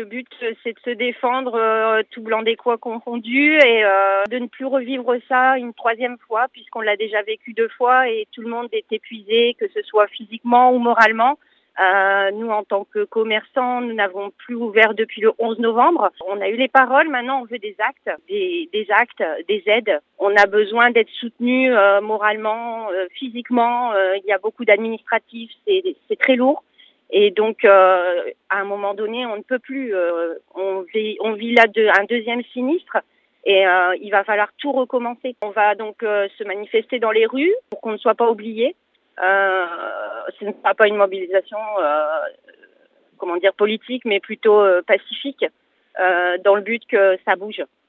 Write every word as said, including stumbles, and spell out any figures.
but, c'est de se défendre, euh, tout blanc des quoi confondu, et euh, de ne plus revivre ça une troisième fois, puisqu'on l'a déjà vécu deux fois et tout le monde est épuisé, que ce soit physiquement ou moralement. Euh, nous, en tant que commerçants, nous n'avons plus ouvert depuis le onze novembre. On a eu les paroles, maintenant on veut des actes, des, des actes, des aides. On a besoin d'être soutenu euh, moralement, euh, physiquement. Euh, il y a beaucoup d'administratifs, c'est, c'est très lourd. Et donc, euh, à un moment donné, on ne peut plus. Euh, on vit, on vit là de, un deuxième sinistre et euh, il va falloir tout recommencer. On va donc euh, se manifester dans les rues pour qu'on ne soit pas oublié. Euh, ce ne sera pas une mobilisation, euh, comment dire, politique, mais plutôt euh, pacifique, euh, dans le but que ça bouge.